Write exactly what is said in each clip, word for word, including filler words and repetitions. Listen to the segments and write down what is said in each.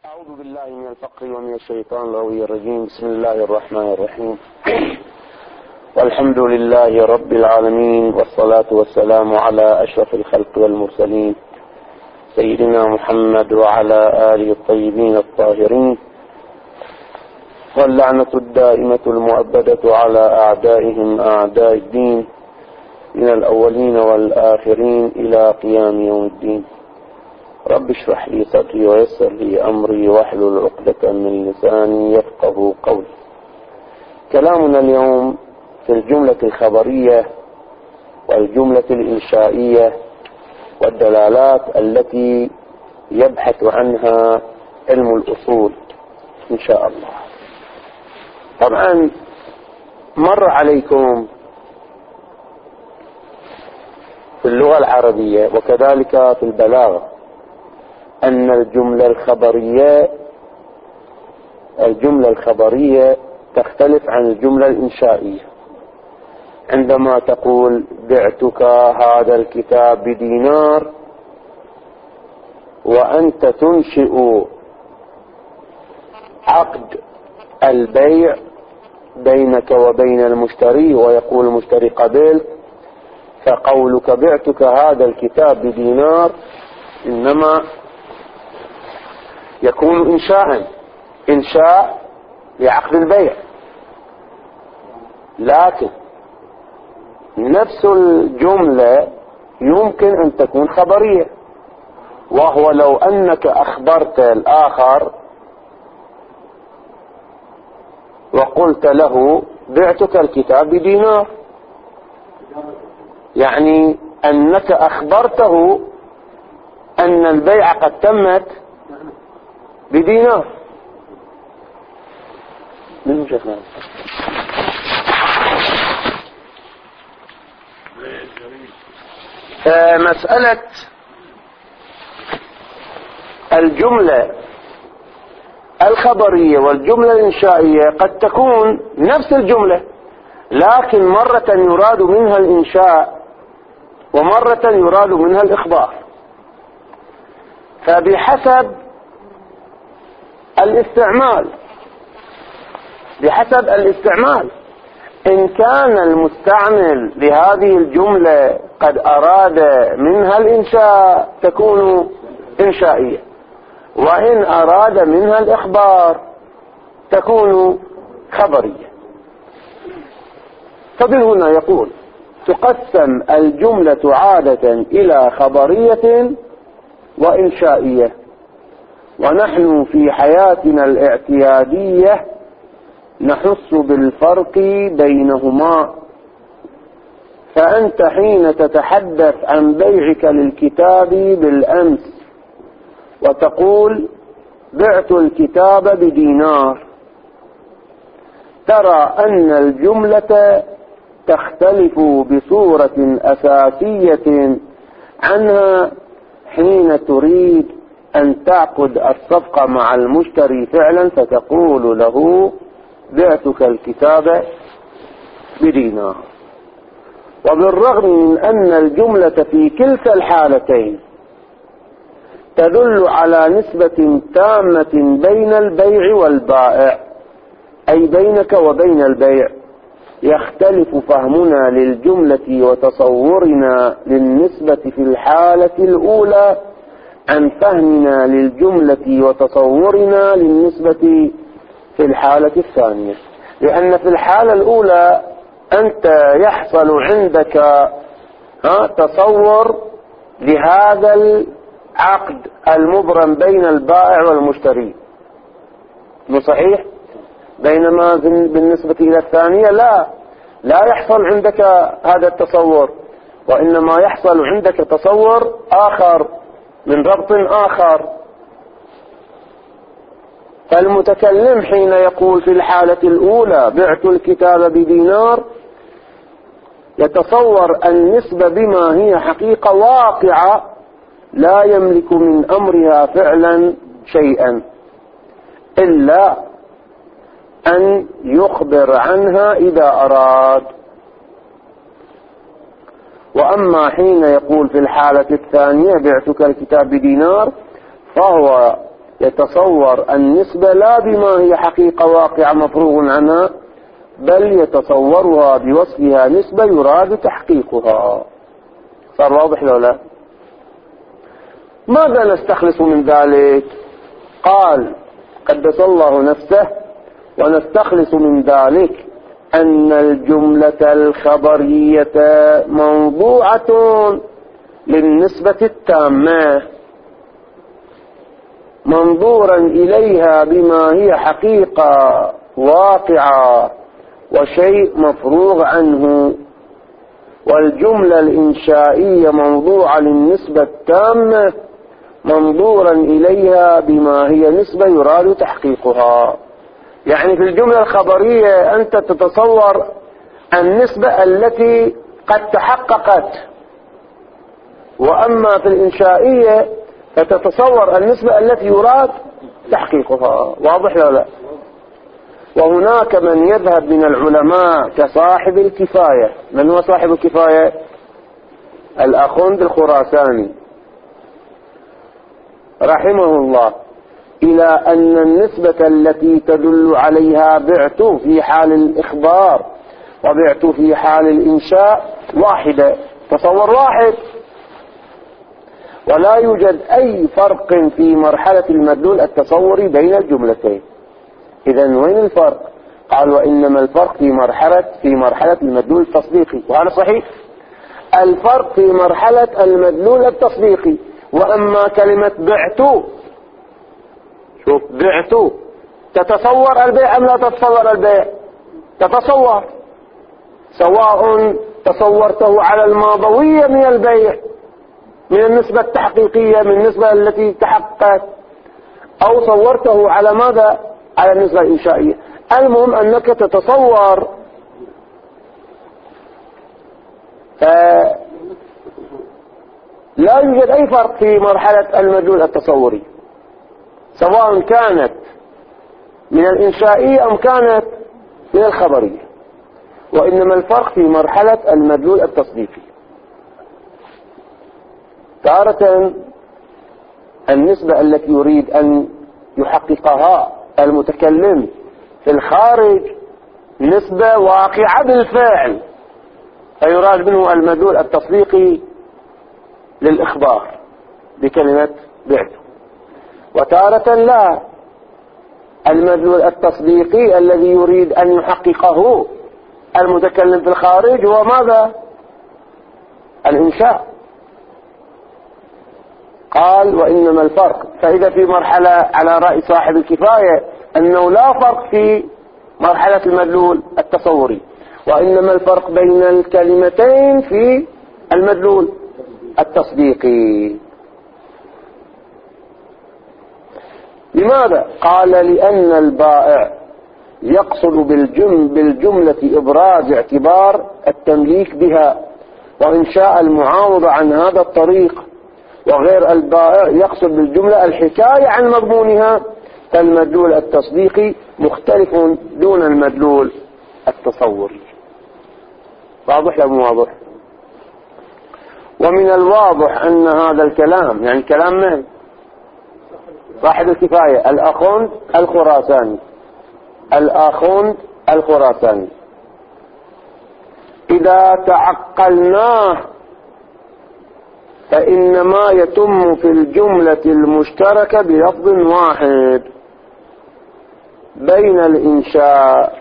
أعوذ بالله من الفقر ومن الشيطان اللعين الرجيم. بسم الله الرحمن الرحيم. والحمد لله رب العالمين، والصلاة والسلام على أشرف الخلق والمرسلين سيدنا محمد وعلى آله الطيبين الطاهرين، واللعنة الدائمة المؤبدة على أعدائهم أعداء الدين من الأولين والآخرين إلى قيام يوم الدين. رب اشرح لي صدري ويسر لي أمري واحلل عقدة من لساني يفقه قولي. كلامنا اليوم في الجملة الخبرية والجملة الإنشائية والدلالات التي يبحث عنها علم الأصول إن شاء الله. طبعا مر عليكم في اللغة العربية وكذلك في البلاغة أن الجملة الخبرية الجملة الخبرية تختلف عن الجملة الإنشائية. عندما تقول بعتك هذا الكتاب بدينار، وأنت تنشئ عقد البيع بينك وبين المشتري ويقول المشتري قبل، فقولك بعتك هذا الكتاب بدينار إنما يكون إنشاء إنشاء لعقد البيع، لكن نفس الجملة يمكن أن تكون خبرية، وهو لو أنك أخبرت الآخر وقلت له بعتك الكتاب بدينار، يعني أنك أخبرته أن البيع قد تمت بدينار. من شكرا. مسألة الجملة الخبرية والجملة الإنشائية قد تكون نفس الجملة، لكن مرة يراد منها الإنشاء ومرة يراد منها الإخبار، فبحسب الاستعمال بحسب الاستعمال إن كان المستعمل لهذه الجملة قد أراد منها الإنشاء تكون إنشائية، وإن أراد منها الإخبار تكون خبرية. فمن هنا يقول تقسم الجملة عادة إلى خبرية وإنشائية، ونحن في حياتنا الاعتيادية نحس بالفرق بينهما. فأنت حين تتحدث عن بيعك للكتاب بالأمس وتقول بعت الكتاب بدينار، ترى أن الجملة تختلف بصورة أساسية عنها حين تريد أن تعقد الصفقة مع المشتري فعلا، فتقول له بعتك الكتاب بدينار. وبالرغم من أن الجملة في كلتا الحالتين تدل على نسبة تامة بين البيع والبائع، أي بينك وبين البيع، يختلف فهمنا للجملة وتصورنا للنسبة في الحالة الأولى عن فهمنا للجملة وتصورنا للنسبة في الحالة الثانية. لأن في الحالة الأولى أنت يحصل عندك ها تصور لهذا العقد المبرم بين البائع والمشتري، مو صحيح؟ بينما بالنسبة إلى الثانية لا لا يحصل عندك هذا التصور، وإنما يحصل عندك تصور آخر من ربط آخر. فالمتكلم حين يقول في الحالة الأولى بعت الكتاب بدينار يتصور النسبة بما هي حقيقة واقعة لا يملك من أمرها فعلا شيئا إلا أن يخبر عنها إذا أراد. وأما حين يقول في الحالة الثانية بعتك الكتاب بدينار، فهو يتصور النسبة لا بما هي حقيقة واقعة مفروغ عنها، بل يتصورها بوصفها نسبة يراد تحقيقها. صار واضح لو لا؟ ماذا نستخلص من ذلك؟ قال قدس الله نفسه: ونستخلص من ذلك أن الجملة الخبرية موضوعة للنسبة التامة منظورا إليها بما هي حقيقة واقعة وشيء مفروغ عنه، والجملة الإنشائية موضوعة للنسبة التامة منظورا إليها بما هي نسبة يراد تحقيقها. يعني في الجملة الخبرية أنت تتصور النسبة التي قد تحققت، وأما في الإنشائية فتتصور النسبة التي يراد تحقيقها. واضح ولا لا؟ وهناك من يذهب من العلماء كصاحب الكفاية. من هو صاحب الكفاية؟ الأخوند الخراساني رحمه الله، إلى أن النسبة التي تدل عليها بعت في حال الإخبار وبعت في حال الإنشاء واحدة، تصور واحد، ولا يوجد أي فرق في مرحلة المدلول التصوري بين الجملتين. إذن وين الفرق؟ قال: وإنما الفرق في مرحلة في مرحلة المدلول التصديقي. وهذا صحيح، الفرق في مرحلة المدلول التصديقي. وأما كلمة بعت، شوف، بعت تتصور البيع أم لا تتصور البيع؟ تتصور، سواء تصورته على الماضوية من البيع من النسبة التحقيقية من النسبة التي تحققت، أو صورته على ماذا؟ على النسبة الإنشائية. المهم أنك تتصور. فلا يوجد أي فرق في مرحلة المدلول التصوري، سواء كانت من الإنشائية أم كانت من الخبرية، وإنما الفرق في مرحلة المدلول التصديقي. تارة النسبة التي يريد أن يحققها المتكلم في الخارج نسبة واقعة بالفعل، فيراد منه المدلول التصديقي للإخبار بكلمة بعت. وتارة لا، المدلول التصديقي الذي يريد أن يحققه المتكلم في الخارج هو ماذا؟ الإنشاء. قال: وإنما الفرق. فإذا في مرحلة على رأي صاحب الكفاية أنه لا فرق في مرحلة المدلول التصوري، وإنما الفرق بين الكلمتين في المدلول التصديقي. لماذا؟ قال: لأن البائع يقصد بالجم بالجملة إبراز اعتبار التمليك بها وإنشاء المعاوضة عن هذا الطريق، وغير البائع يقصد بالجملة الحكاية عن مضمونها، فالمدلول التصديقي مختلف دون المدلول التصوري. واضح أو مو واضح؟ ومن الواضح أن هذا الكلام، يعني كلام من؟ صاحب الكفاية الأخوند الخراساني الأخوند الخراساني إذا تعقلناه فإن ما يتم في الجملة المشتركة بلفظ واحد بين الإنشاء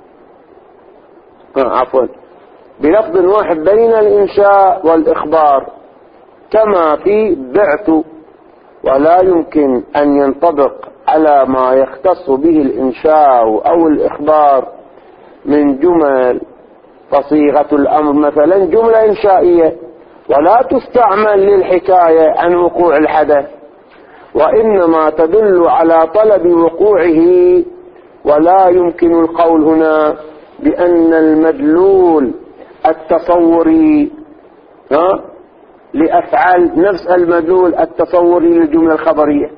عفوا بلفظ واحد بين الإنشاء والإخبار كما في بعت، ولا يمكن أن ينطبق على ما يختص به الإنشاء أو الإخبار من جمل، فصيغة الأمر مثلا جملة إنشائية ولا تستعمل للحكاية عن وقوع الحدث، وإنما تدل على طلب وقوعه. ولا يمكن القول هنا بأن المدلول التصوري ها لأفعال نفس المدلول التصوري للجملة الخبرية.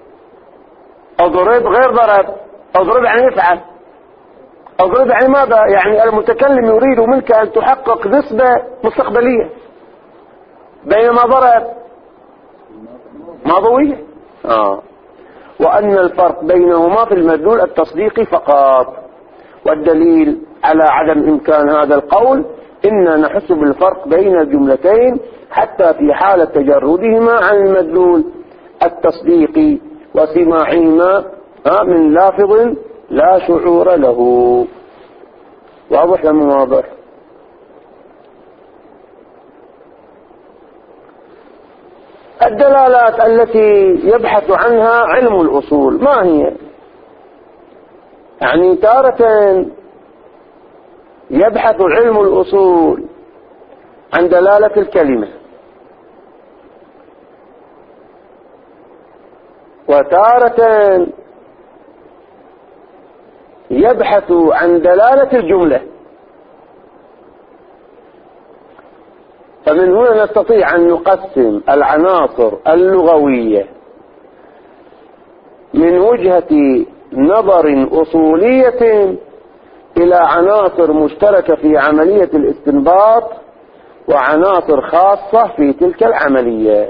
اضرب غير ضرب، اضرب يعني يفعل، اضرب يعني ماذا؟ يعني المتكلم يريد منك أن تحقق نسبة مستقبلية، بينما ضرب ماضوية. آه. وأن الفرق بينهما في المدلول التصديقي فقط. والدليل على عدم إمكان هذا القول إننا نحس بالفرق بين الجملتين حتى في حالة تجردهما عن المدلول التصديقي وسماعهما من لافظ لا شعور له. واضح لم واضح؟ الدلالات التي يبحث عنها علم الأصول ما هي؟ يعني تارة يبحث علم الأصول عن دلالة الكلمة، وتارة يبحث عن دلالة الجملة. فمن هنا نستطيع أن نقسم العناصر اللغوية من وجهة نظر أصولية إلى عناصر مشتركة في عملية الاستنباط وعناصر خاصة في تلك العملية.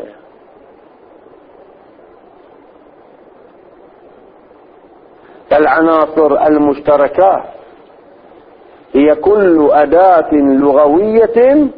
فالعناصر المشتركة هي كل أداة لغوية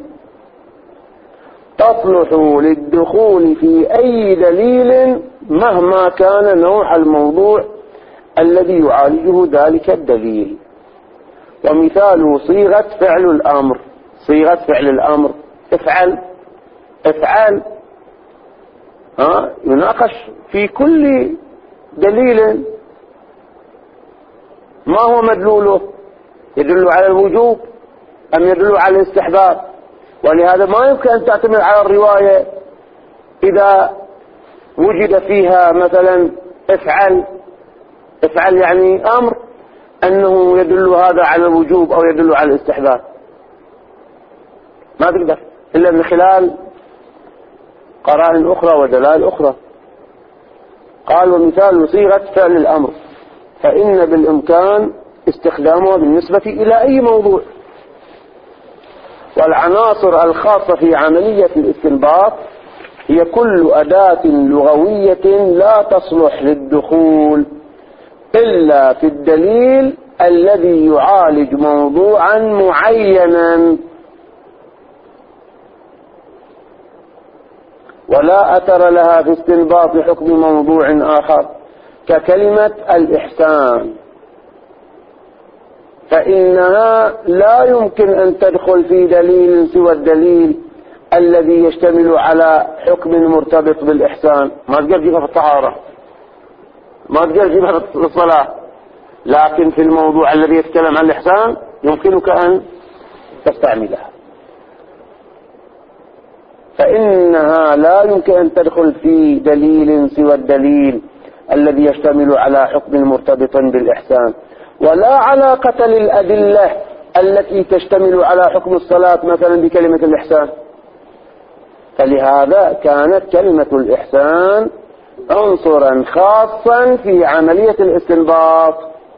تصلح للدخول في أي دليل مهما كان نوع الموضوع الذي يعالجه ذلك الدليل. ومثال صيغة فعل الأمر، صيغة فعل الأمر افعل افعل ها يناقش في كل دليل ما هو مدلوله، يدل على الوجوب أم يدل على الاستحباب. ولهذا ما يمكن أن تعتمد على الرواية إذا وجد فيها مثلا افعل افعل يعني أمر أنه يدل هذا على الوجوب أو يدل على الاستحباب، ما تقدر إلا من خلال قرائن أخرى ودلائل أخرى. قال ومثال صيغة فعل الأمر فإن بالإمكان استخدامها بالنسبة إلى أي موضوع. والعناصر الخاصة في عملية الاستنباط هي كل أداة لغوية لا تصلح للدخول إلا في الدليل الذي يعالج موضوعا معينا، ولا أثر لها في استنباط حكم موضوع آخر ككلمة الإحسان، فإنها لا يمكن أن تدخل في دليل سوى الدليل الذي يشتمل على حكم مرتبط بالإحسان. ما تقدر تجيبها في الطهارة، ما تقدر تجيبها في الصلاة، لكن في الموضوع الذي يتكلم عن الإحسان يمكنك أن تستعملها. فإنها لا يمكن أن تدخل في دليل سوى الدليل الذي يشتمل على حكم مرتبط بالإحسان، ولا علاقة للأدلة التي تشتمل على حكم الصلاة مثلا بكلمة الإحسان. فلهذا كانت كلمة الإحسان عنصرا خاصا في عملية الاستنباط،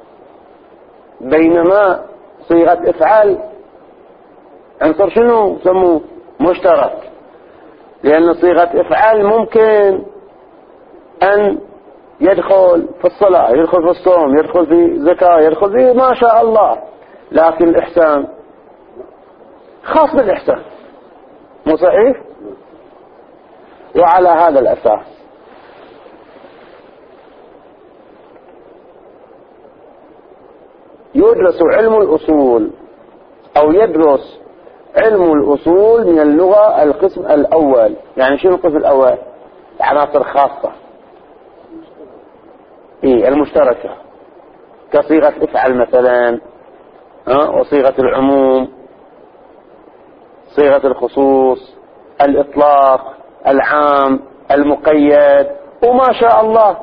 بينما صيغة افعل عنصر شنو سموه مشترك، لأن صيغة افعل ممكن أن يدخل في الصلاة، يدخل في الصوم، يدخل في زكاة، يدخل في ما شاء الله، لكن الإحسان خاص بالإحسان، مو صحيح؟ وعلى هذا الأساس يدرس علم الأصول أو يدرس علم الأصول من اللغة القسم الأول. يعني شنو القسم الأول؟ عناصر خاصة إيه المشتركة كصيغة افعل مثلا، ها وصيغة العموم، صيغة الخصوص، الإطلاق، العام، المقيد، وما شاء الله.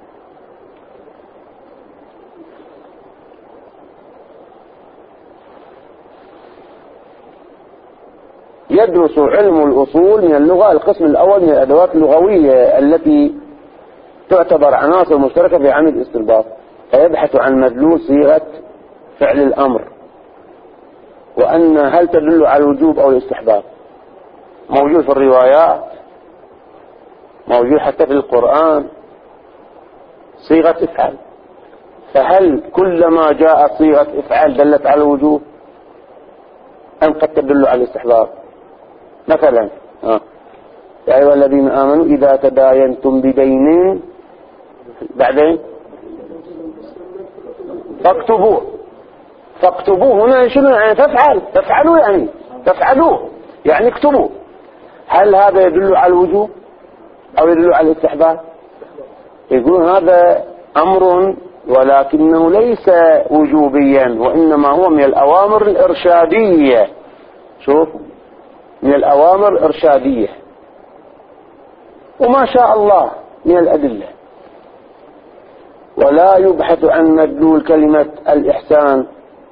يدرس علم الأصول من اللغة القسم الأول من الأدوات اللغوية التي تعتبر عناصر مشتركة في عمل الاستنباط، فيبحث عن مدلول صيغة فعل الأمر، وأن هل تدل على الوجوب أو الاستحباب. موجود في الروايات، موجود حتى في القرآن، صيغة افعل. فهل كلما جاء صيغة افعل دلت على الوجوب أم قد تدل على الاستحباب؟ مثلا آه. يا أيها الذين آمنوا إذا تداينتم بدين بعدين فاكتبوه. فاكتبوه هنا شنو يعني؟ تفعل تفعلوا يعني تفعلوه يعني اكتبوا. هل هذا يدل على الوجوب أو يدل على الاستحباب؟ يقولون هذا أمر ولكنه ليس وجوبيا، وإنما هو من الأوامر الإرشادية. شوف، من الأوامر الإرشادية، وما شاء الله من الأدلة. ولا يبحث عن مدلول كلمة الإحسان،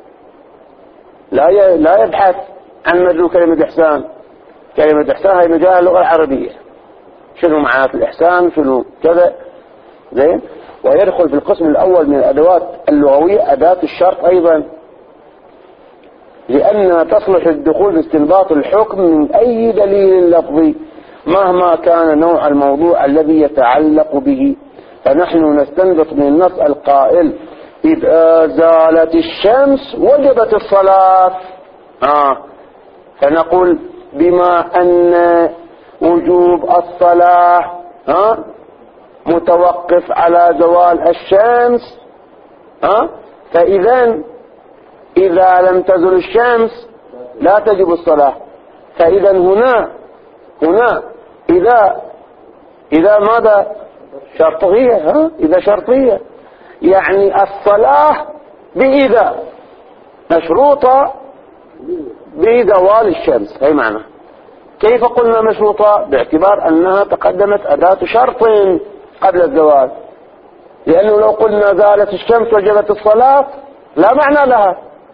لا لا يبحث عن مدلول كلمة الإحسان. كلمة الإحسان هي مجال اللغة العربية، شنو معنات الإحسان، شنو كذا، زين. ويدخل في القسم الأول من الأدوات اللغوية أداة الشرط أيضا، لأنها تصلح للدخول باستنباط الحكم من أي دليل لفظي مهما كان نوع الموضوع الذي يتعلق به. فنحن نستنبط من النص القائل إذا زالت الشمس وجبت الصلاة، آه. فنقول بما أن وجوب الصلاة آه متوقف على زوال الشمس، آه فإذا إذا لم تزل الشمس لا تجب الصلاة. فإذا هنا هنا إذا إذا ماذا شرطية، ها إذا شرطية، يعني الصلاة بإذا مشروطة بزوال الشمس. هي معنى. كيف قلنا مشروطة؟ باعتبار أنها تقدمت أداة شرط قبل الزوال، لأنه لو قلنا زالت الشمس وجبت الصلاة لا معنى لها،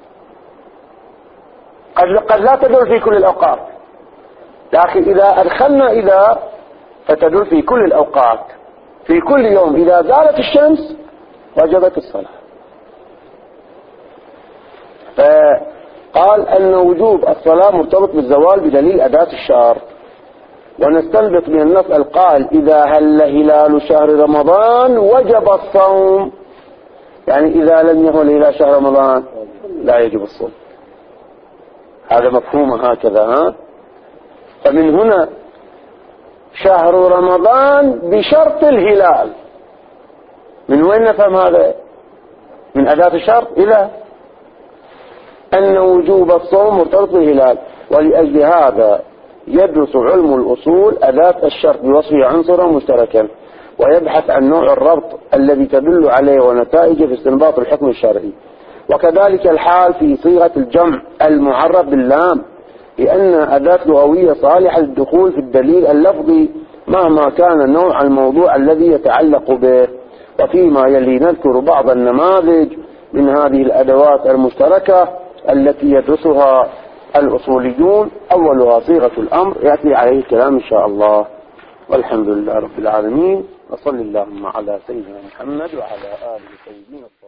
قد قد لا تدل في كل الأوقات، لكن إذا أدخلنا إذا فتدل في كل الأوقات، في كل يوم إذا زالت الشمس وجبت الصلاة. فقال أن وجوب الصلاة مرتبط بالزوال بدليل أداة الشرط. ونستنبط من النص القائل إذا هل هلال شهر رمضان وجب الصوم، يعني إذا لم يهل هلال شهر رمضان لا يجب الصوم. هذا مفهوم هكذا، ها؟ فمن هنا شهر رمضان بشرط الهلال. من وين نفهم هذا؟ من أداة الشرط إلى أن وجوب الصوم مرتبط بالهلال. ولأجل هذا يدرس علم الأصول أداة الشرط بوصفه عنصرا مشتركا، ويبحث عن نوع الربط الذي تدل عليه ونتائجه في استنباط الحكم الشرعي. وكذلك الحال في صيغة الجمع المعرف باللام، لأن أداة لغوية صالحة للدخول في الدليل اللفظي مهما كان نوع الموضوع الذي يتعلق به. وفيما يلي نذكر بعض النماذج من هذه الأدوات المشتركة التي يدرسها الأصوليون. أولها صيغة الأمر يأتي عليه الكلام إن شاء الله. والحمد لله رب العالمين، وصل اللهم على سيدنا محمد وعلى آله وصحبه.